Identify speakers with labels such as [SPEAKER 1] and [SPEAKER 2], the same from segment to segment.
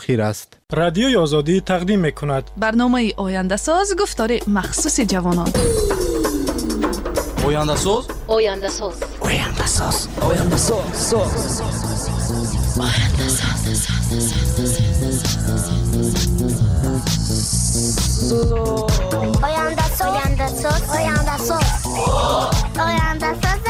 [SPEAKER 1] اخیر است.
[SPEAKER 2] رادیوی آزادی تقدیم می‌کند
[SPEAKER 3] برنامه آینده ساز گفتار مخصوص جوانان.
[SPEAKER 4] آینده ساز،
[SPEAKER 5] آینده ساز،
[SPEAKER 4] آینده ساز، آینده ساز،
[SPEAKER 5] آینده ساز، آینده ساز، آینده ساز، آینده ساز.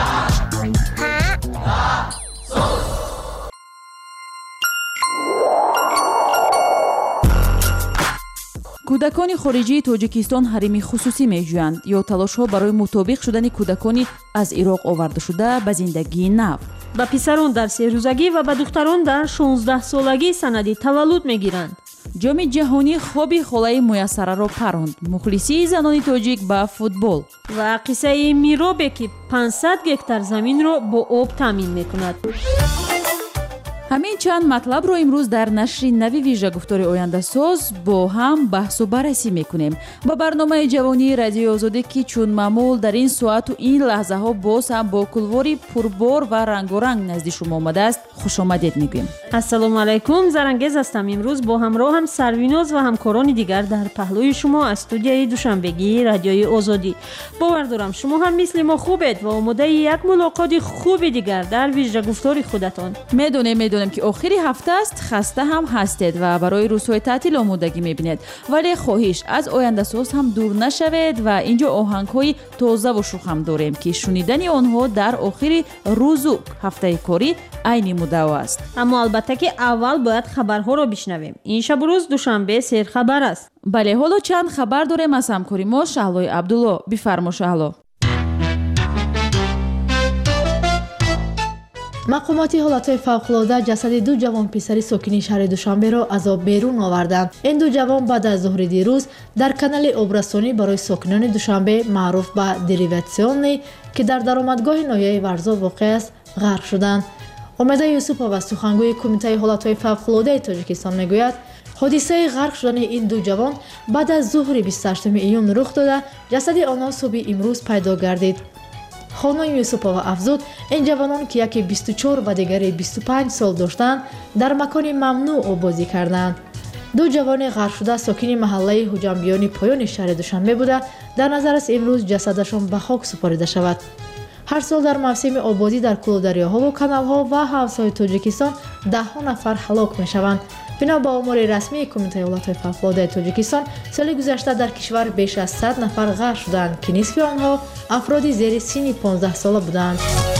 [SPEAKER 6] кӯдакони хориҷии тоҷикистон ҳарими хусусӣ меҷӯянд ё талошҳо барои мутобиқ шудани кӯдакони аз ироқ овардашуда ба зиндагии нав.
[SPEAKER 7] ба писарон дар 3 рӯзагӣ ва ба духтарон дар 16-солагӣ санади таваллуд мегиранд.
[SPEAKER 6] ҷоми ҷаҳонӣ хоби холаи муяссараро паронд. мухлисии занони тоҷик ба футбол
[SPEAKER 7] ва қиссаи миробе ки 500 гектар заминро бо об таъмин мекунад.
[SPEAKER 6] ҳамин чанд матлабро имрӯз дар нашри нави вижа гуфтори ояндасоз бо ҳам баҳсу баррасӣ мекунем. ба барномаи ҷавонии радиои озодӣ ки чун маъмул дар ин соату ин лаҳзаҳо боз ҳам бо кулвори пурбор ва рангоранг назди шумо омадааст хушомадед мегӯем.
[SPEAKER 7] ассалому алайкум, зарангез ҳастам. имрӯз бо ҳамроҳам Сарвиноз ва ҳамкорони дигар дар паҳлӯи шумо аз студияи душанбегии радиои озодӣ. бовар дорам шумо ҳам мисли мо хубед ва омодаи як мулоқоти хуби дигар дар вижа гуфтори худатон.
[SPEAKER 6] медонем ки охири ҳафта аст, хаста ҳам ҳастед ва барои рӯзҳои таътил омодагӣ мебинед, вале хоҳиш аз ояндасоз ҳам дур нашавед ва ин ҷо оҳангҳои тозаву шухам дорем ки шунидани онҳо дар охири рӯзу ҳафтаи корӣ айни муддао аст.
[SPEAKER 7] аммо албатта ки аввал бояд хабарҳоро бишнавем. ин шабу рӯз душанбе серхабар аст.
[SPEAKER 6] бале, ҳоло чанд хабар дорем аз ҳамкори мо Шаҳлои Абдулло. бифармо Шаҳло.
[SPEAKER 8] мақомоти ҳолатҳои фавқулодда ҷасади ду ҷавон писари сокини шаҳри Душанберо аз об берун оварданд. ин ду ҷавон баъд аз зуҳри дирӯз дар канали обрасонӣ барои сокинони Душанбе маъруф ба дериватсионный ки дар даромадгоҳи ноҳияи Варзо воқеъ аст ғарқ шуданд. омеда Юсупова сухангӯи кумитаи ҳолатҳои фавқулоддаи Тоҷикистон мегӯяд, ҳодисаи ғарқ шудани ин ду ҷавон баъд аз зуҳри 28 июн рух дода, ҷасади онҳо субҳи имрӯз пайдо гардид. хонум Юсупова афзуд, ин ҷавонон ки яке 24 ва дигаре 25 сол доштанд, дар макони мамнӯъ обозӣ карданд. ду ҷавони ғарқшуда сокини маҳаллаи ҳуҷамбиёни поёни шаҳри Душанбе буда, дар назар аст имрӯз ҷасадашон ба хок супорида шавад. ҳар сол дар мавсими обозӣ дар кӯлодарёҳову каналҳо ва ҳавзҳои Тоҷикистон даҳҳо нафар ҳалок мешаванд. бино ба омори расмии кумитаи ҳолатҳои фавқулоддаи Тоҷикистон, соли гузашта дар кишвар беш аз 100 нафар ғарқ шуданд ки нисфи онҳо афроди зери синни 15 сола буданд.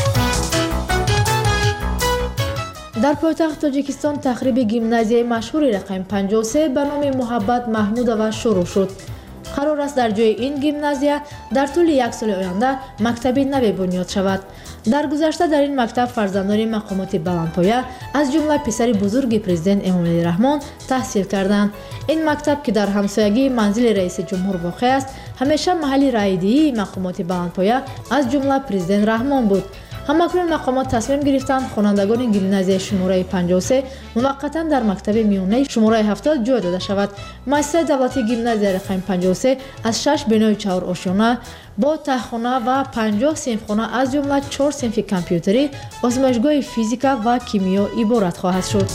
[SPEAKER 8] дар пойтахти Тоҷикистон тахриби гимназияи машҳури рақами 53 ба номи Муҳаббат Маҳмудова шурӯъ шуд. қарор аст дар ҷои ин гимназия дар тӯли як соли оянда мактаби наве бунёд шавад. дар гузашта дар ин мактаб фарзандони мақомоти баландпоя аз ҷумла писари бузурги президент Эмомалӣ Раҳмон таҳсил карданд. ин мактаб ки дар ҳамсоягии манзили раиси ҷумҳур воқеъ аст, ҳамеша маҳалли раидии мақомоти баландпоя аз ҷумла президент Раҳмон буд. ҳамакнун мақомот тасмим гирифтанд хонандагони гимназияи шумораи 53 муваққатан дар мактаби миёнаи шумораи 70 ҷой дода шавад. муассисаи давлатии гимназияи рақами 53 аз 6 бинои 4 ошёна бо таҳхона ва 50 синфхона аз ҷумла 4 синфи компютерӣ, озмоишгоҳи физика ва кимиё иборат хоҳад шуд.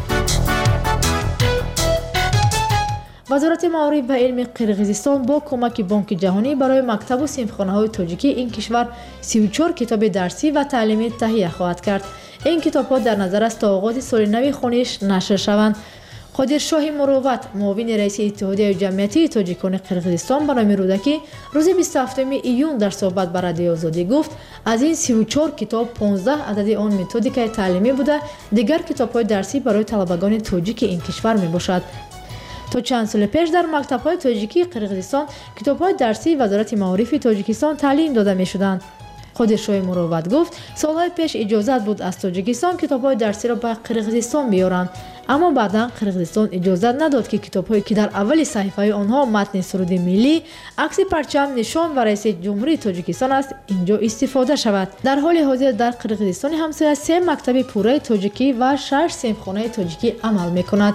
[SPEAKER 8] вазорати маориф ва илми Қирғизистон бо кӯмаки Бонки ҷаҳонӣ барои мактабу синфхонаҳои тоҷикии ин кишвар 34 китоби дарсӣ ва таълимӣ таҳия хоҳад кард. ин китобҳо дар назар аст то оғози соли нави хониш нашр шаванд. қодиршоҳи Муроват, муовини раиси Иттиҳодияи ҷамъиятии тоҷикони Қирғизистон ба номи Рӯдакӣ рӯзи 27 июн дар суҳбат ба Радиои Озодӣ гуфт, аз ин 34 китоб 15 адади он методикаи таълимӣ буда, дигар китобҳои дарсӣ барои талабагони тоҷики ин кишвар мебошад. то чанд соли пеш дар мактабҳои тоҷикии Қирғизистон китобҳои дарсии Вазорати маорифи Тоҷикистон таълим дода мешуданд. қодиршоҳи Муроват гуфт, солҳои пеш иҷозат буд аз Тоҷикистон китобҳои дарсиро ба Қирғизистон биёранд, аммо баъдан Қирғизистон иҷозат надод ки китобҳое ки дар аввали саҳифаи онҳо матни суруди миллӣ, акси парчам, нишон ва раиси ҷумҳурии Тоҷикистон аст, инҷо истифода шавад. дар ҳоли ҳозир дар Қирғизистони ҳамсоя 3 мактаби пурраи тоҷикӣ ва 6 синфхонаи тоҷикӣ амал мекунад.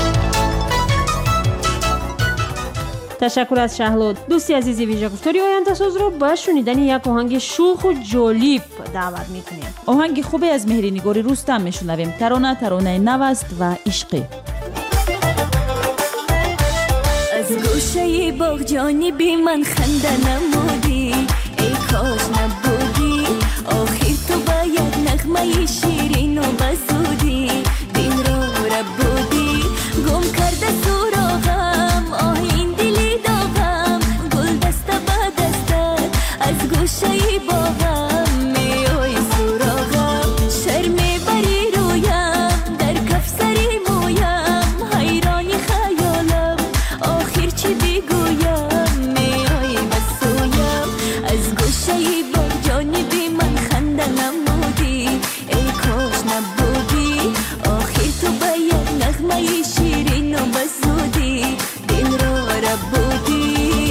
[SPEAKER 7] ташаккур аз Шаҳло. дӯсти азизи вижагуфтори ояндасозро ба шунидани як оҳанги шӯху ҷолиб даъват мекунем.
[SPEAKER 6] оҳанги хубе аз меҳринигори Рустам мешунавем. таронаи нав аст ва ишқӣ.
[SPEAKER 1] گوشه باغ جانبی من خنده نمودی ای کاش نبودی آخر تو باید نغمه شیرین و بزودی دین رو ربودی گم کرده سراغم آهین دلی داغم گل دسته با دسته از گوشه باغم میای سراغم شرمی بری رویم در کف سری مویم حیرانی خیالم آخر چی بگویم میای بسویم از گوشه باغ جانبی من خنده نمودی ای کاش نبودی آخر تو باید نغمه شیرین و بزودی دل را ربودی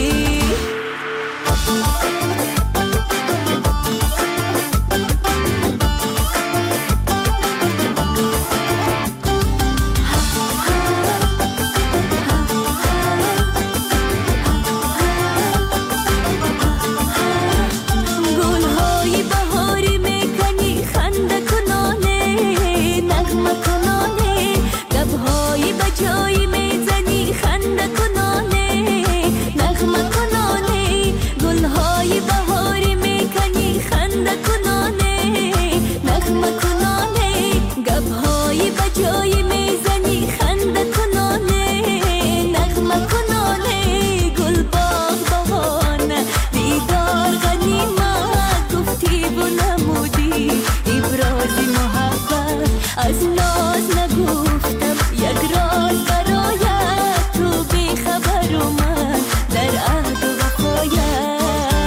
[SPEAKER 1] گلهای بهاری میکنی خنده کنانه نغمه کنانه لبهای بجایی میزنی خنده کنانه نغمه کنانه گلهای بهاری میکنی خنده کنانه نغمه کنانه گبهای بجایی میزنی خنده کنانه نغمه کنانه گل باغ بهانه دیدار غنیمت گفتی و نمودی ابراز محبت از ناز نگفتم یک راز برایت تو بیخبر و من در عهد و وفایت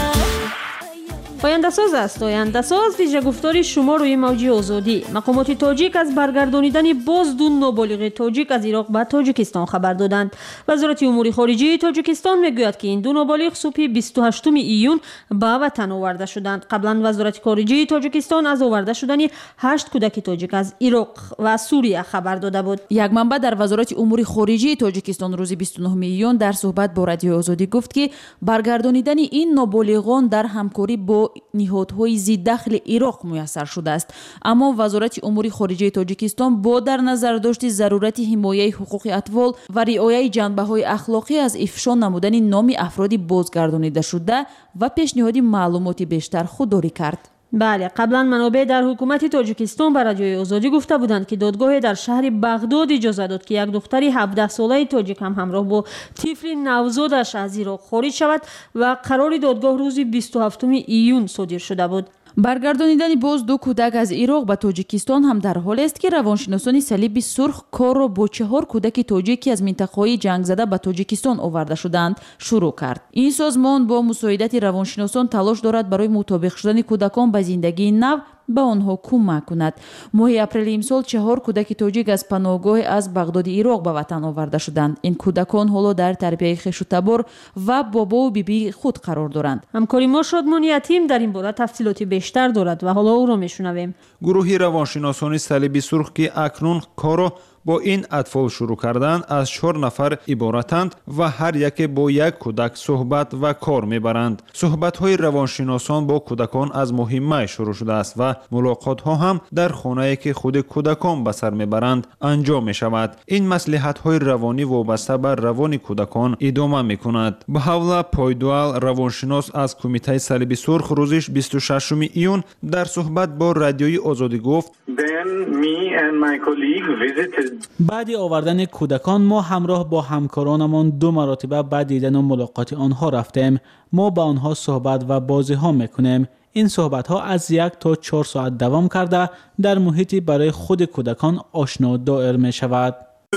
[SPEAKER 7] آینده ساز است. آینده ساز ویژه گفتاری شما روی موج آزادی. مقامات تاجیک از برگردانیدن باز دو نابالغ تاجیک از عراق به تاجیکستان خبر دادند. وزارت امور خارجه تاجیکستان میگوید که این دو نابالغ صبح 28 ایون به وطن آورده شدند. قبلا وزارت خارجه تاجیکستان از آورده شدن 8 کودک تاجیک از عراق و سوریه خبر داده بود.
[SPEAKER 6] یک منبع در وزارت امور خارجه تاجیکستان روز 29 ایون در صحبت با رادیو آزادی گفت که برگردانیدن این نابالغان در همکاری با نهادهای ضددخل عراق میسر شده است. اما وزارت امور خارجه تاجیکستان با در نظر داشت ضرورت حمایت حقوق اطفال و رعایت جنبه‌های اخلاقی از افشا نمودن نام افراد بازگردانیده شده و پیشنهاد معلوماتی بیشتر خودداری کرد.
[SPEAKER 7] بله، قبلا منابع در حکومت تاجیکستان به رادیوی آزادی گفته بودند که دادگاه در شهر بغداد اجازه داد که یک دختری 17 ساله تاجیک هم همراه با طفل نوزادش از عراق خارج شود و قرار دادگاه روز 27 ایون صادر شده بود.
[SPEAKER 6] برگردانیدن باز دو کودک از عراق به تاجیکستان هم در حال است که روانشناسان صلیب سرخ کار را با 4 کودک تاجیکی از منطقه‌های جنگ زده به تاجیکستان آورده شدند شروع کرد. این سازمان با مساعدت روانشناسان تلاش دارد برای مطابق شدن کودکان به زندگی نو به آنها کمک کند. ماه اپریل امسال 4 کودک تاجیک از پناهگاه از بغداد عراق به وطن آورده شدند. این کودکان حالا در تربیت خویش و تبار و بابا و بیبی خود قرار دارند.
[SPEAKER 7] همکاری ما شادمان یتیم در این باره تفصیلاتی بیشتر دارد و حالا او را میشنویم.
[SPEAKER 9] گروهی روانشناسان صلیب سرخ که اکنون کارو با این اطفال شروع کردن از 4 نفر عبارتند و هر یک با یک کودک صحبت و کار میبرند. صحبت‌های روانشناسان با کودکان از مهمه شروع شده است و ملاقات‌ها هم در خانه‌ای که خود کودکان به سر میبرند انجام میشود. این مصلحت‌های روانی وابسته بر روان کودکان ادامه میکند. بهاولا پایدوال روانشناس از کمیته صلیب سرخ روز 26 ایون در صحبت با رادیوی آزادی گفت:
[SPEAKER 10] بعد آوردن کودکان ما همراه با همکارانمان 2 مرتبه بعد دیدن و ملاقات آنها رفتیم. ما با آنها صحبت و بازی ها میکنیم. این صحبت ها از 1 تا 4 ساعت دوام کرده در محیطی برای خود کودکان آشنا دایر می شود.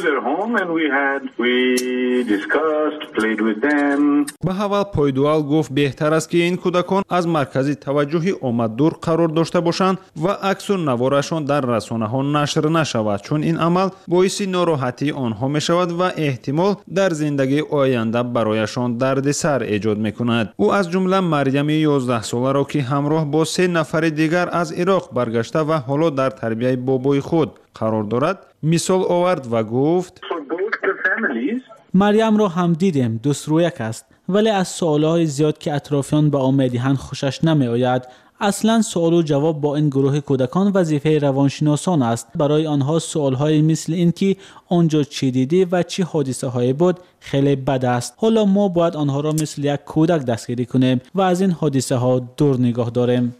[SPEAKER 9] بهاول پایدوال گفت بهتر است که این کودکان از مرکز توجهی آمد دور قرار داشته باشند و عکس و نوارشان در رسانه ها نشر نشود، چون این عمل باعث ناراحتی آنها می شود و احتمال در زندگی آینده برایشان دردسر ایجاد می کند. او از جمله مریم 11 ساله را که همراه با 3 نفر دیگر از عراق برگشته و حالا در تربیت بابای خود قرار دارد مثال آورد و گفت:
[SPEAKER 10] مریم را هم دیدیم، دوست رویک است، ولی از سوالهای زیاد که اطرافیان به آن میدهند خوشش نمی آید. اصلا سوال و جواب با این گروه کودکان وظیفه روانشناسان است. برای آنها سوالهای مثل این که آنجا چی دیدی و چی حادثه هایی بود خیلی بد است. حالا ما باید آنها را مثل یک کودک دستگیری کنیم و از این حادثه ها دور نگاه داریم.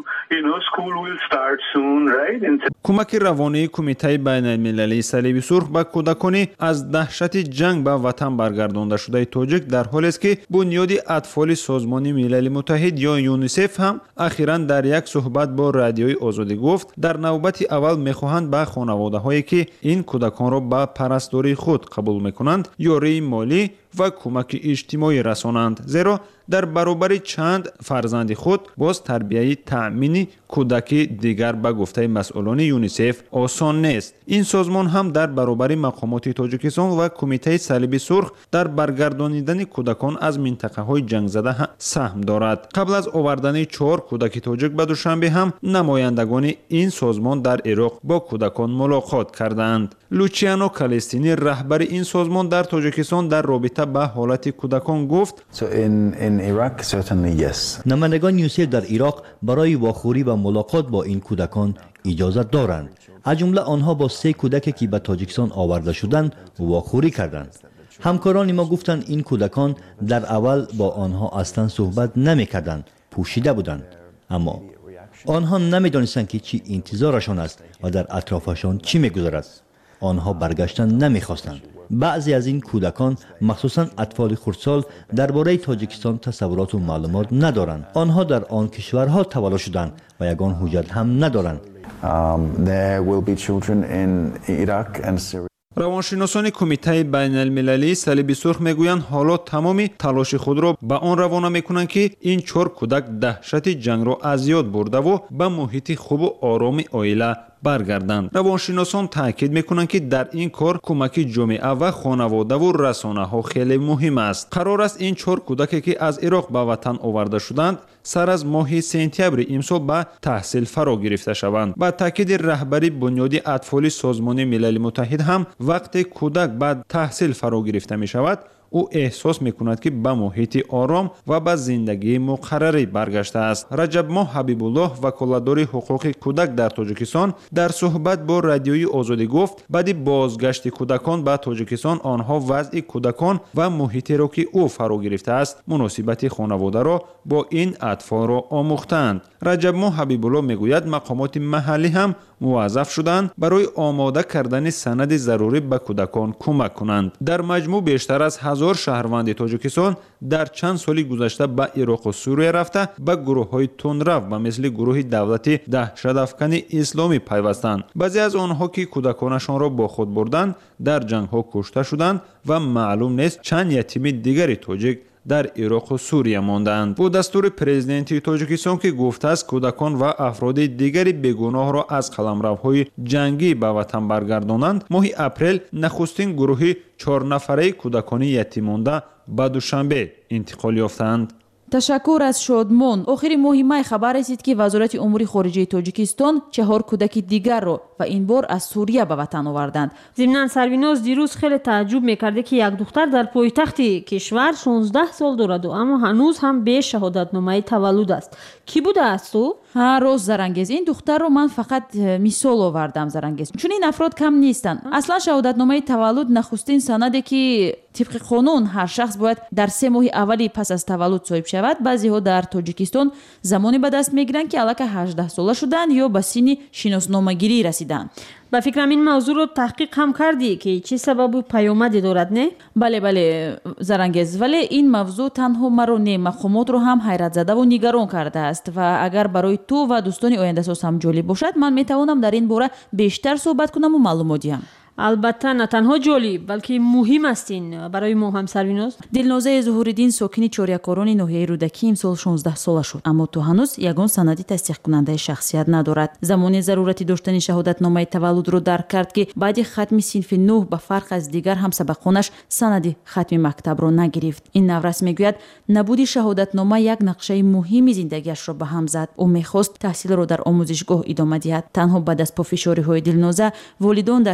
[SPEAKER 9] کمک روانی کمیته بین المللی صلیب سرخ به کودکان از دهشت جنگ به وطن برگردانده شده تاجیک در حالی است که بنیاد اطفال سازمان ملل متحد یا یونیسف هم اخیراً در یک صحبت با رادیوی آزادی گفت در نوبت اول میخواهند به خانواده هایی که این کودکان را به پرستاری خود قبول میکنند یاری مالی و کمک اجتماعی رسانند، زیرا در برابر چند فرزند خود باز تربیت تأمین کودک دیگر به گفته مسئولان یونیسف آسان نیست. این سازمان هم در برابر مقامات تاجیکستان و کمیته صلیب سرخ در برگردانیدن کودکان از منطقه های جنگ زده سهم دارد. قبل از آوردن 4 کودک تاجیک به دوشنبه هم نمایندگان این سازمان در عراق با کودکان ملاقات کردند. لوچیانو کالستینی رهبر این سازمان در تاجیکستان در رابطه به حالت کودکان گفت
[SPEAKER 11] نمایندگان یونیسف در عراق برای واخوری و ملاقات با این کودکان اجازه دارند. از جمله آنها با 3 کودکی که به تاجیکستان آورده شدند واخوری کردند. همکاران ما گفتند این کودکان در اول با آنها اصلا صحبت نمی‌کردند، پوشیده بودند، اما آنها نمی‌دانستند که چی انتظارشان است و در اطرافشان چی می‌گذرد. آنها برگشتن نمی‌خواستند. بعضی از این کودکان مخصوصاً اطفال خردسال درباره تاجیکستان تصورات و معلومات ندارند. آنها در آن کشورها تولد شدند و یگان حجت هم ندارند.
[SPEAKER 9] روانشناسان کمیته بین المللی صلیب سرخ میگویند حالا تمام تلاش خود را به آن روانه میکنند که این 4 کودک دهشت جنگ را از یاد برده و به محیط خوب و آرام عائله برگردند. روانشناسان تاکید میکنند که در این کار کمک جامعه و خانواده و رسانه ها خیلی مهم است. قرار است این 4 کودکی که از عراق به وطن آورده شدند سر از ماه سپتامبر امسال به تحصیل فرا گرفته شوند. با تاکید رهبری بنیاد اطفال سازمان ملل متحد هم وقتی کودک به تحصیل فرا گرفته می شود او احساس میکند که به محیط آرام و به زندگی مقرری برگشته است. رجب ماه حبیب الله وکالتدار حقوق کودک در تاجیکستان در صحبت با رادیوی آزادی گفت بعد بازگشت کودکان به تاجیکستان آنها وضع کودکان و محیطی را که او فرا گرفته است مناسبت خانواده را با این اطفال را آموختند. رجب ماه حبیب الله میگوید مقامات محلی هم موظف شدند برای آماده کردن سند ضروری به کودکان کمک کنند. در مجموع بیشتر از 1000 شهروند تاجیکستان در چند سال گذشته به عراق و سوریه رفته به گروه‌های تندرو و مثل گروه دولتی دهشت‌افکن اسلامی پیوستند. بعضی از آنها که کودکانشان را با خود بردند در جنگ‌ها کشته شدند و معلوم نیست چند یتیم دیگری تاجیک در عراق و سوریه ماندند. با دستور پرزیدنت تاجیکستان که گفته است کودکان و افراد دیگری بیگناه را از قلمروهای جنگی به وطن برگردانند، ماه اپریل نخستین گروه 4 نفره کودکان یتیم مانده به دوشنبه انتقال یافتند.
[SPEAKER 6] تشکر از شادمان. آخر ماه می خبر رسید که وزارت امور خارجه تاجیکستان 4 کودک دیگر را و این بار از سوریه به وطن آوردند.
[SPEAKER 7] ضمناً سرویناز دیروز خیلی تعجب میکرده که یک دختر در پایتخت کشور 16 سال دارد و اما هنوز هم به شهادتنامه تولد است. کی بوده است تو؟
[SPEAKER 6] روز زرنگیز. این دختر رو من فقط مثال آوردم زرنگیز، چون این افراد کم نیستند. اصلا شهادتنامه تولد نخستین سنده که طبق قانون هر شخص باید در 3 ماه اولی پس از تولد صاحب شود. بعضی ها در تاجیکستان زمانی به دست میگیرند که الک 18 ساله شدند یا به سن شناسنامه‌گیری رسیدند.
[SPEAKER 7] با فکرم این موضوع رو تحقیق هم کردی که چه سبب و پیامدی دارد نه؟
[SPEAKER 6] بله زرنگیز، ولی این موضوع تنها مرا نه مقامات رو هم حیرت زده و نگران کرده است و اگر برای تو و دوستان آینده ساز هم جالب باشد من میتوانم در این باره بیشتر صحبت کنم و معلومات دهم.
[SPEAKER 7] البته نه تنها جالب بلکه مهم استین برای ما هم سرویناز.
[SPEAKER 6] دلنازه ظهورالدین ساکن چاریکاران ناحیه رودکی امسال 16 ساله شد، اما تو هنوز یگان سندی تصدیق کننده شخصیت ندارد. زمانی ضرورتی داشتن شهادتنامه تولد رو درک کرد که بعد ختم صنف 9 به فرق از دیگر همسبقانش سند ختم مکتب رو نگرفت. این نورس میگوید نبود شهادتنامه یک نقشه مهم زندگیش را به هم زد. او میخواست تحصیل رو در آموزشگاه ادامه دهد. تنها بعد از پافشاری های دلنازه والدان در فکر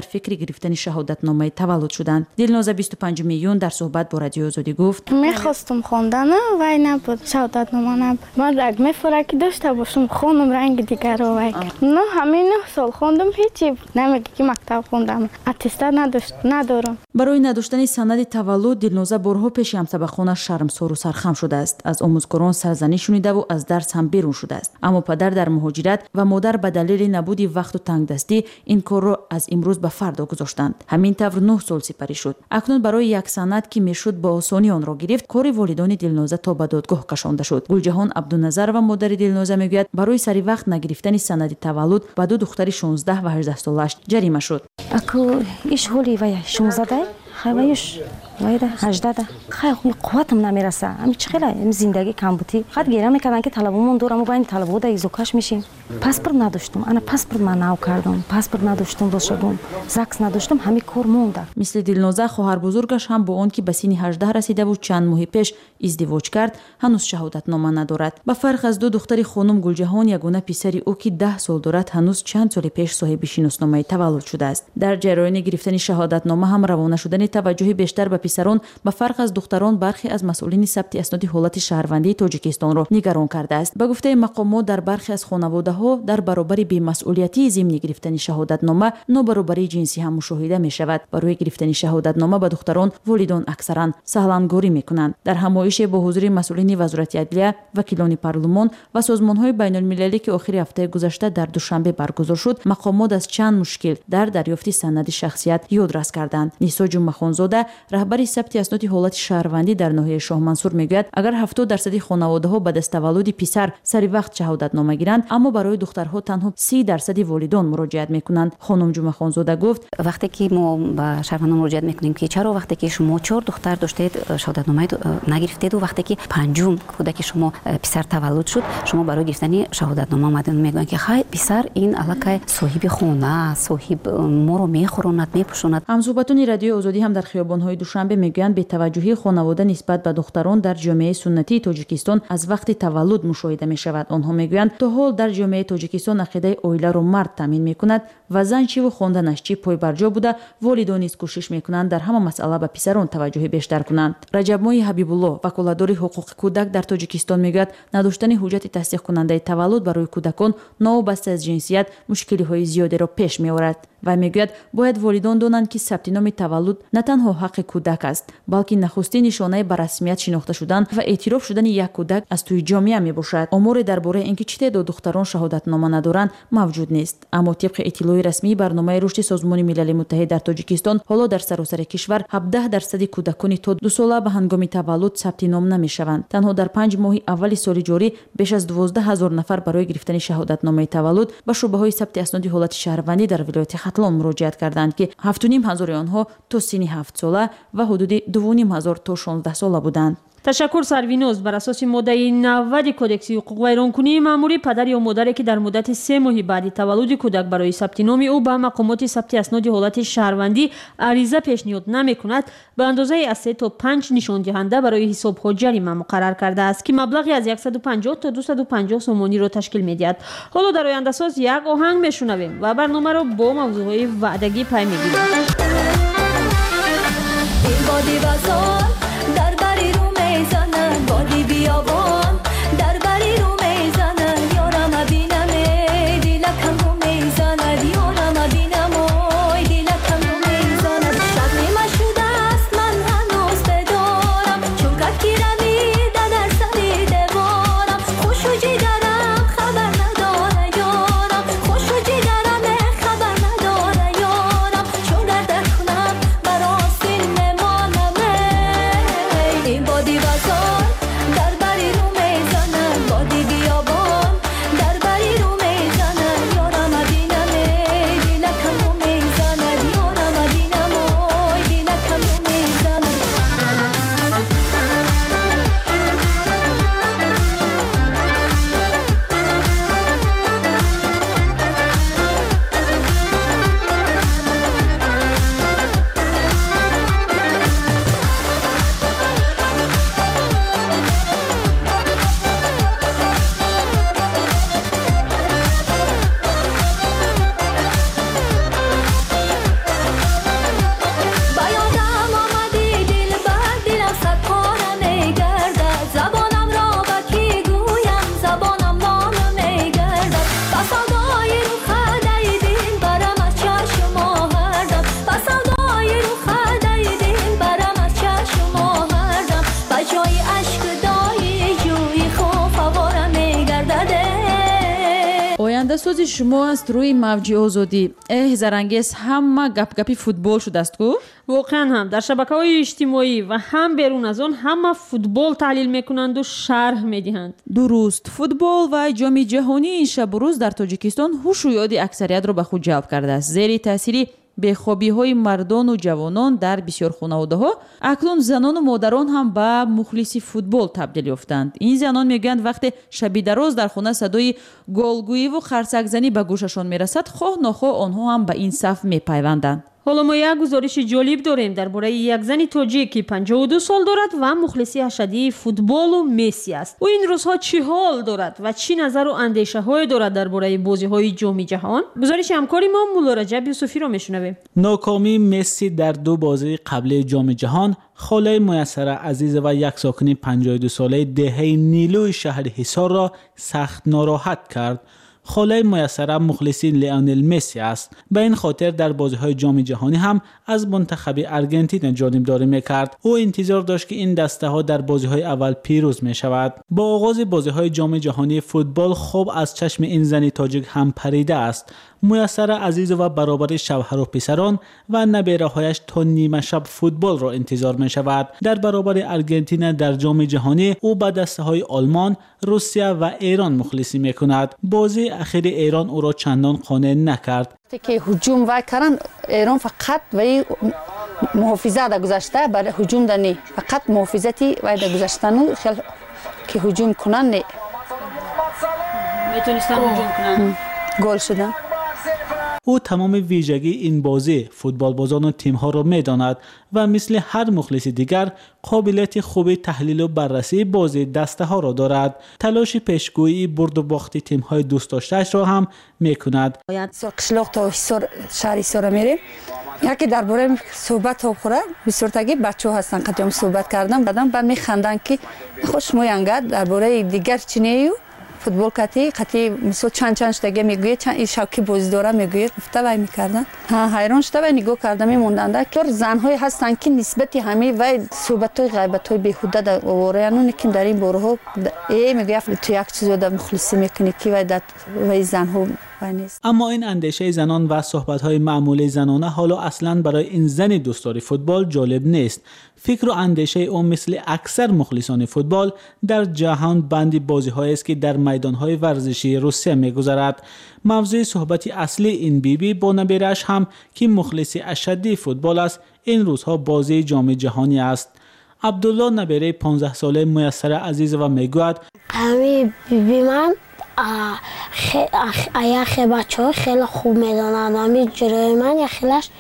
[SPEAKER 6] گرفتن شهادتنامه تولد شدند. دلنازه 25 میلیون در صحبت با رادیو آزادی گفت:
[SPEAKER 5] میخواستم خواندن وای نبود، شهادتنامه نبود. من رگ میفرکی داشته باشم خونم رنگ دیگر رو وای. نه همین 9 سال خوندم هیچی نمیگه که مکتب خوندم. اتستاد ندارم.
[SPEAKER 6] برای نداشتن سند تولد دلنازه بارها پیش همسبقانش شرمسار و سرخم شده است. از آموزگاران سرزنش شنیده و از درس هم بیرون شده است. اما پدر در مهاجرت و مادر به دلیل نبودی وقت و تنگدستی این کار را از امروز به فردا گذاشتند. همین طور 9 سال سپری شد. اکنون برای یک سند که میشد با آسانی آن را گرفت، کار والدان دلنازه تا به دادگاه کشانده شد. گلجهان عبدالنظر و مادر دلنازه میگوید برای سری وقت نگرفتن سند تولد به دو دختر 16 و 18 سالش جریمه شد.
[SPEAKER 12] اكو ايش هولي ويا 16 خواهیش وایده 18 خیلی قوتم نمیرسه. همین چقدر زندگی کم بودی. خود گیرم میکردن که طلبمون دور اما باید طلبو در ایزوکاش میشیم. پاسپورت نداشتم. انا پاسپورت من ناو کردم. پاسپورت نداشتم باشم. زاکس نداشتم. همین کار مونده. مثل دلنازه خواهر بزرگش هم با اون که به سن 18 رسیده بود چند ماه پیش ازدواج کرد، هنوز شهادتنامه ندارد. با فرق از دو دختر خانم گلجهان یگانه پسری او که 10 سال دارد هنوز چند سال پیش صاحب شناسنامه تولد شده است. در جریان گرفتن شهادتنامه هم روانه شدن توجه بیشتر به پسران با فرق از دختران برخی از مسئولین ثبت اسناد حالت شهروندی تاجیکستان را نگران کرده است. به گفته مقامات در برخی از خانواده‌ها در برابر بی‌مسئولیتی ضمن گرفتن شهادتنامه نابرابری جنسی هم مشاهده می شود. برای گرفتن شهادتنامه به دختران والدان اکثرا سهلانگاری میکنند. در همایش با حضور مسئولین وزارت عدلیه، وکیلان پارلمان و سازمان‌های بین‌المللی که آخر هفته گذشته در دوشنبه برگزار شد، مقامات از چند مشکل در دریافت سند شخصیت یادرس کردند. نیسا جمعه خانزاده رهبر ثبت اسناد حالت شهروندی در ناحیه شاه منصور میگوید اگر 70% خانواده‌ها به دست تولد پسر سری وقت شهادتنامه گیرند، اما برای دخترها تنها 30% والدان مراجعت میکنند. خانم جمعه خانزاده گفت وقتی که ما به شهروندان مراجعت میکنیم که چرا وقتی که شما 4 دختر داشتید شهادتنامه نگرفتید و وقتی که پنجم کودک شما پسر تولد شد شما برای گرفتن شهادتنامه اومدین میگن که خیر پسر این الکه صاحب خونه صاحب ما رو میخوراند میپوشاند.
[SPEAKER 6] همصحبتان رادیو آزادی هم در خیابان‌های دوشنبه میگویند به توجهی خانواده نسبت به دختران در جامعه سنتی تاجیکستان از وقت تولد مشاهده می شود. آنها میگویند تا حال در جامعه تاجیکستان عقیده عائله را مرد تامین میکند و زن چی و خواندنش چی پای برجا بوده. والدان نیز کوشش میکنند در همه مسئله به پسران توجه بیشتر کنند. رجب ماه حبیب الله وکالتدار حقوق کودک در تاجیکستان میگوید نداشتن حجت تصدیق کننده تولد برای کودکان نوبسته از جنسیت مشکلی‌های زیادی را پیش میآورد و میگوید باید والدان دانند که ثبت نام تولد نه تنها حق کودک است بلکه نخستین نشانه به رسمیت شناخته شدن و اعتراف شدن یک کودک از توی جامعه می باشد. امور درباره اینکه چه تعداد دختران شهادتنامه ندارند موجود نیست، اما طبق اطلاع رسمی برنامه رشد سازمان ملل متحد در تاجیکستان حالا در سراسر کشور 17% کودکان تا 2 ساله به هنگام تولد ثبت نام نمیشوند. تنها در 5 ماه اول سال جاری بیش از 12,000 نفر برای گرفتن شهادتنامه تولد به شعبه‌های ثبت اسناد حالت شهروندی در ولایت ختلان مراجعت کردند که 7,500 آنها تا سن 7 ساله و حدود 2,500 تا 16 ساله بودند.
[SPEAKER 7] تشکر سروینوز. بر اساس ماده 90 کدکس حقوق ویرانکنی ماموری پدر یا مادری که در مدت 3 ماه بعد تولد کودک برای ثبت نام او به مقامات ثبت اسناد حالت شهروندی عریضه پیشنهاد نمی‌کند به اندازه از 3 تا 5 نشان دهنده برای حساب‌ها جریمه مقرر کرده است که مبلغی از 150 تا 250 سومانی را تشکیل می‌دهد. حالا در آینده ساز یک آهنگ میشنویم و برنامه را با موضوعهای وعدگی پی می‌گیریم.
[SPEAKER 1] بادی بیابان در بری رو میزنن یارم بینم دیلکم رو میزنن یارم بینم دیلکم رو میزنن شب نیمه شده است من هنوز بدارم چون ککیرمی در سری دوارم خوشو جیگرم خبر نداره یارم خوشو جیگرم خبر نداره یارم چون در خونه
[SPEAKER 6] آواز شما است روی موج آزادی. زرنگیز همه گپ فوتبال شده است کو؟
[SPEAKER 7] واقعا هم در شبکه‌های اجتماعی و هم بیرون از آن همه فوتبال تحلیل میکنند و شرح میدهند.
[SPEAKER 6] درست. فوتبال و جام جهانی این شب و روز در تاجیکستان هوش و یاد اکثریت را به خود جلب کرده است. زیر تاثیر بخوابی‌های مردان و جوانان در بسیار خانواده‌ها اکنون زنان و مادران هم به مخلصی فوتبال تبدیل یافتند. این زنان میگویند وقتی شبی دراز در خانه صدای گلگویی و خرسک زنی به گوششان میرسد، خواه ناخواه آنها هم به این صف میپیوندند.
[SPEAKER 7] حالا ما یک گزارش جالب داریم درباره یک زن تاجیک که 52 سال دارد و مخلصی اشدی فوتبال و مسی است. او این روزها چه حال دارد و چی نظر و اندیشه های دارد درباره بازی‌های جام جهان؟ گزارش همکاری ما مولا رجب یوسفی را میشنویم.
[SPEAKER 10] ناکامی مسی در 2 بازی قبل جام جهان خاله میسره عزیز و یک ساکن 52 ساله دهه نیلوی شهر حصار را سخت ناراحت کرد. خاله میسره مخلصی لیونل مسی است. به این خاطر در بازی‌های جام جهانی هم از منتخب ارژانتین جانبداری می‌کرد. او انتظار داشت که این دسته‌ها در بازی‌های اول پیروز می‌شود. با آغاز بازی‌های جام جهانی فوتبال خوب از چشم این زن تاجیک هم پریده است. میسره عزیز و برابر شوهر و پسران و نبیره‌هایش تا نیمه شب فوتبال را انتظار می‌شود. در برابر ارژانتین در جام جهانی او به دسته‌های آلمان، روسیه و ایران مخلصی می‌کند. بازی اخیر ایران او را چندان قانع نکرد.
[SPEAKER 13] که هجوم و کردن ایران فقط و محافظت گذاشته برای هجوم دنی، فقط محافظتی و گذاشتن خیلی که هجوم کنن نه
[SPEAKER 7] میتونستن هجوم کنن
[SPEAKER 13] گل شدن.
[SPEAKER 10] او تمام ویژگی این بازی فوتبال بازان و تیم‌ها را می‌داند و مثل هر مخلص دیگر قابلیت خوب تحلیل و بررسی بازی دسته‌ها را دارد. تلاش پیشگویی برد و باخت تیم‌های دوست داشته‌اش را هم می‌کند.
[SPEAKER 13] باید قشلاق تا شهر حصار میریم. یکی درباره صحبت ها خوره بسیارتگی بچه‌ها هستن قدیم صحبت کردم بعد می‌خندن که خوش موینگد درباره دیگر چینیو فوتبال قتی مثلا چند دیگه میگه چند این شوکی بازی داره میگه گفته وای میکردن حیران شده و نگاه کردم میموندن که زن‌های هستن که نسبتی همه و صحبت‌های غیبت‌های بیهوده در آوردن که در این بارها میگه تو یک چیز در مخلصی میکنی که و زن‌ها
[SPEAKER 10] اما این اندیشه زنان و صحبت‌های معمولی زنانه حالا اصلاً برای این زن دوستدار فوتبال جالب نیست. فکر و اندیشه او مثل اکثر مخلصان فوتبال در جهان بندی بازی‌هایی است که در میدان‌های ورزشی روسیه می‌گذرد. موضوع صحبت اصلی این بیبی با نبیرش هم که مخلصی اشدی فوتبال است این روزها بازی جام جهانی است. عبدالله نبیره 15 ساله میسره عزیز و میگوید
[SPEAKER 14] همین بیبی من خیلی بچه‌ها خیلی خوب میدونن همین جلوی من یا خیلیش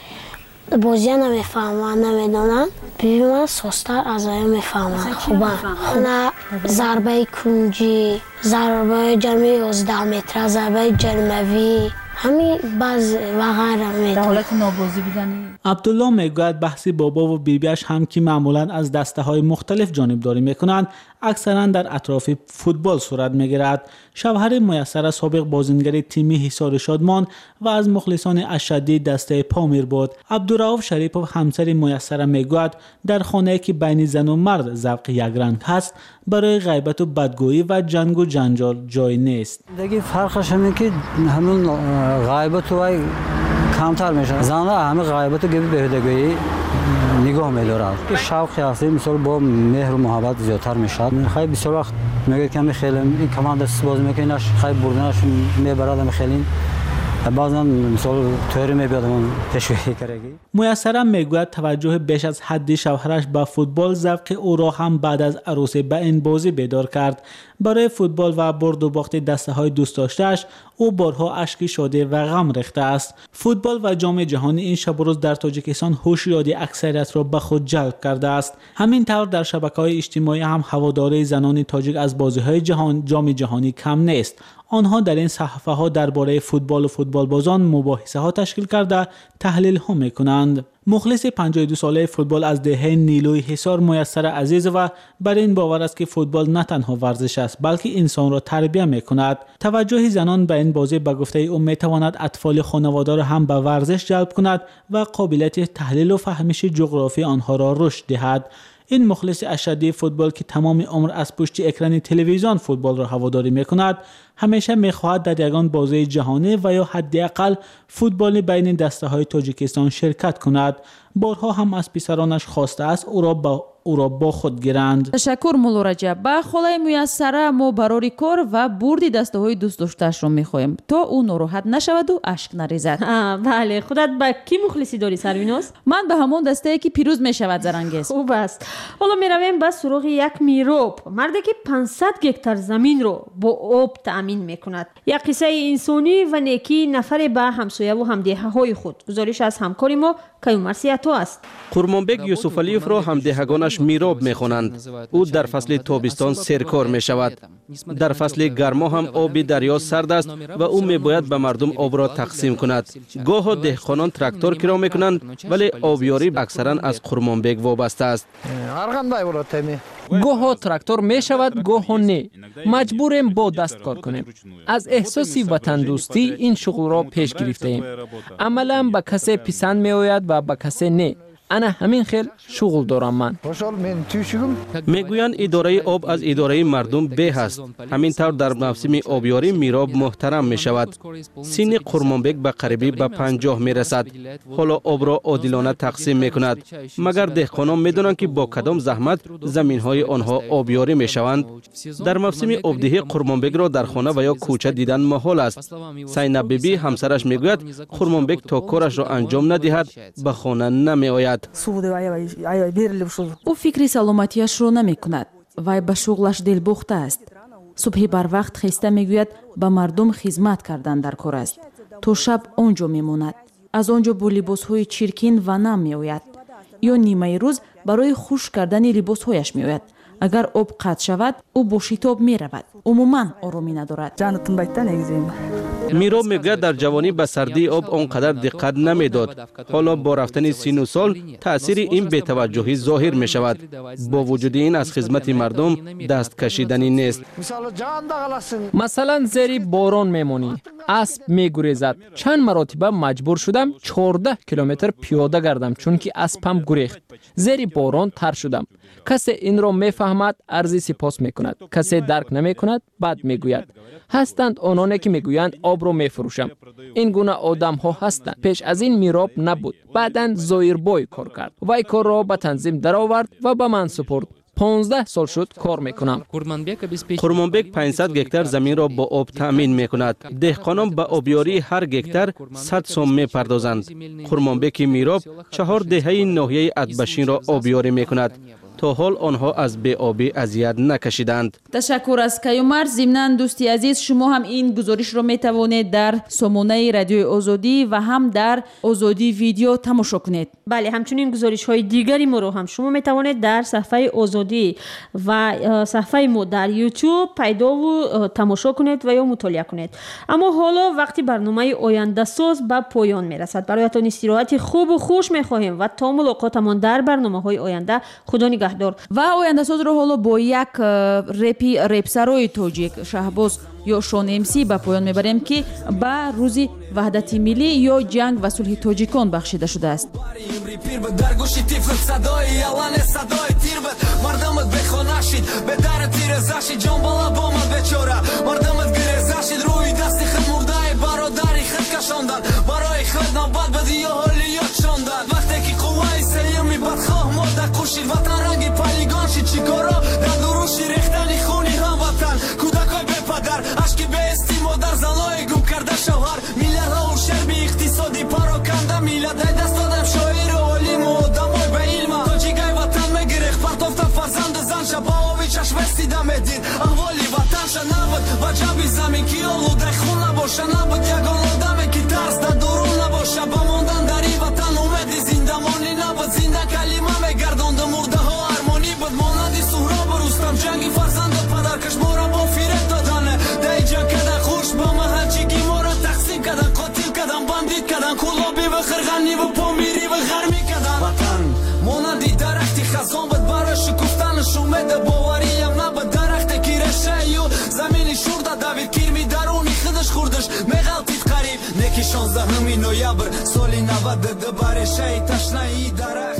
[SPEAKER 14] بازی نمیفهمن نمیدونن بیبی من سوستر از آیا میفهمن خوبه نه ضربه کنجی ضربه جرمی 11 متر ضربه جرموی همین باز و غیره
[SPEAKER 6] در حالت نابازی بیدنی.
[SPEAKER 10] عبدالله میگوید بحثی بابا و بیبیش هم که معمولاً از دسته های مختلف جانبداری میکنند اکثراً در اطراف فوتبال صورت میگیرد. شوهر میسره سابق بازیگر تیم حصار شادمان و از مخلصان اشدی دسته پامیر بود. عبدالرؤوف شریپوف همسر میسره میگوید در خانه که بین زن و مرد ذوق یکرنگ هست برای غیبت و بدگویی و جنگ و جنجال جای نیست.
[SPEAKER 15] دیگه فرقش همین که همون غیبت و کمتر میشه. زنها همه غیبت و بهدگویی نگاه می‌دارند. شوق هستی مثلا با مهر و محبت زیادتر میشه. خیلی بسیار وقت میگه که خیلی این کماند دست باز میکنه خیلی بردنش میبرد خیلی بعضا مثلا طوری میبیادم تشویق کرگی.
[SPEAKER 10] میسره میگوید توجه بیش از حدی شوهرش به فوتبال ذوق او را هم بعد از عروسی به این بازی بیدار کرد. برای فوتبال و برد و باخت دسته های دوست داشته‌اش او بارها اشک شادی و غم ریخته است. فوتبال و جام جهانی این شب و روز در تاجیکستان هوشیاری اکثریت را به خود جلب کرده است. همین طور در شبکه‌های اجتماعی هم هواداری زنان تاجیک از بازی‌های جام جهانی کم نیست. آنها در این صحفه ها درباره فوتبال و فوتبال بازان مباحثه ها تشکیل کرده تحلیل ها میکنند. مخلص 52 ساله فوتبال از دهه نیلوی حصار میسره عزیز و بر این باور است که فوتبال نه تنها ورزش است بلکه انسان را تربیت میکند. توجه زنان به این بازی به گفته او میتواند اطفال خانواده را هم به ورزش جلب کند و قابلیت تحلیل و فهمش جغرافی آنها را رشد دهد. این مخلص اشدی فوتبال که تمام عمر از پشت اکران تلویزیون فوتبال را هواداری میکند همیشه میخواهد در یگان بازی جهانی و یا حداقل فوتبال بین دسته های تاجیکستان شرکت کند. بارها هم از پسرانش خواسته است او را با خود گیرند.
[SPEAKER 6] تشکر مولا رجب. با خلای میسره ما برای کار و بردی دسته های دوست داشته‌اش را میخواهیم تا او ناراحت نشود و اشک نریزد.
[SPEAKER 7] بله. خودت به کی مخلصی داری سرویناز؟
[SPEAKER 6] من به همون دسته که پیروز میشود زرنگیز.
[SPEAKER 7] خوب است. حالا میرویم به سراغ یک میروب، مردی که 500 گکتار زمین رو با آب تامین میکند. یک قصه انسانی و نیکی نفر به همسایه و همدیهه های خود. گزارش از همکاری ما کیومرث عطا است.
[SPEAKER 16] قرمانبک یوسف علیف را همدیهگانش میراب میخوانند. او در فصل تابستان سرکار میشود. در فصل گرما هم آب دریا سرد است و او میباید به مردم آب را تقسیم کند. گاه دهقانان تراکتور کرا میکنند ولی آبیاری اکثرا از قرمانبک وابسته است.
[SPEAKER 17] گاه تراکتور میشود گاه نه. مجبوریم با دست کار کنیم. از احساس وطن دوستی این شغل را پیش گرفته ایم. عملا به کسی پسند میآید و به کسی نه. انا همین خیل شغل دارم من.
[SPEAKER 16] میگویند اداره آب از اداره مردم به است. همین طور در موسم آبیاری میراب محترم می شود. سین قرمانبک به قریبی به 50 می رسد. حالا آب را عادلانه تقسیم می کند. مگر دهقانان می دانند که با کدام زحمت زمین های آنها آبیاری می شوند. در موسم آبدهی قرمانبک را در خانه و یا کوچه دیدن محال است. سینب بیبی همسرش می گوید قرمانبک تا کارش را انجام ندهد به خانه نمی آید.
[SPEAKER 6] او فکری سلامتیش را نمی کند. وای به شغلش دلبخته است. صبحی بر وقت خسته می گوید به مردم خدمت کردن در کار است. تو شب آنجا می ماند. از آنجا با لباس های چرکین و نم می آید. یا نیمه روز برای خشک کردن لباس هایش می آید. اگر آب قطع شود او با شتاب می رود. عموما آرامی ندارد.
[SPEAKER 16] میراب میگوید در جوانی به سردی آب آنقدر دقت نمیداد. حالا با رفتن سن و سال تاثیر این بی‌توجهی ظاهر می شود. با وجود این از خدمت مردم دست کشیدنی نیست.
[SPEAKER 17] مثلا زیر باران میمونی، اسب میگریزد. چند مرتبه مجبور شدم 14 کیلومتر پیاده گردم چون که اسبم گریخت. زیر باران تر شدم. کسی این را میفهمد ارزی سپاس میکند. کسی درک نمیکند بد میگوید. هستند آنانی که میگویند آب را میفروشم. این گونه آدم ها هستند. پیش از این میراب نبود. بعداً زایربای کار کرد. وی کار را به تنظیم درآورد و به من سپرد. 15 سال شد کار میکنم.
[SPEAKER 16] قرمانبک 500 گکتار زمین را با آب تامین میکند. دهقانان به آبیاری هر گکتار 100 سوم میپردازند. قرمانبک میراب 4 دهه ناحیه ادبشین را آبیاری میکند. تا حال آنها از بی‌آبی اذیت نکشیدند.
[SPEAKER 6] تشکر از کیومرث. ضمناً دوستی عزیز شما هم این گزارش را میتوانید در سامانه رادیوی آزادی و هم در آزادی ویدیو تماشا کنید.
[SPEAKER 7] بله، همچنین گزارش های دیگری ما رو هم شما میتوانید در صفحه آزادی و صفحه ما در یوتیوب پیدا و تماشا کنید و یا مطالعه کنید. اما حالا وقتی برنامه آینده ساز به پایان میرسد. برایتان استراحت خوب و خوش میخواهیم و تا ملاقاتمان در برنامه های آینده خدا نگهدار.
[SPEAKER 6] و آینده ساز رو حالا با یک رپسرای تاجیک شهباز یا شان امسی به پایان میبریم که به روز وحدت ملی یا جنگ و صلح تاجیکان بخشیده شده است.
[SPEAKER 18] چیکارا در دروشی ریختنی خونی هموطن کودکای به پدر اشکی به استی مادر زنای گم کرده شوهر میلیاردها و شربی اقتصادی پراکنده میلیاردهای دست دادم شاعر و علیم و آدمای به علم تاجیکای وطن میگریخت پرتافته فرزند زن شبا آبی چشم استیده میدید احوالی وطنش نبود و جبی زمین که آلوده خون نباشه نبود یگان آدمی که ترس در درون نباشه با موندن در این وطن اومدی زندمانی نبود زنده کلمه میگرداند مرده ها ارمانی بود مانندی سهراب رستم جنگی فرزند و پدرکش ما را با فیرت دادنه در جنگ کردن خوش با محجگی ما را تقسیم کردن قاتل کردن بندید کردن کلابی و خرغنی و پامیری و غرمی کردن وطن مانندی درختی خزان بود برای شکفتنش اومده باوری هم نبود درخت کیرشه و زمینی شورده دوید کرمی درونی خودش خوردش میغلطید قریب نکی 16 نویابر سالی 92 برشه تشنه ای درخت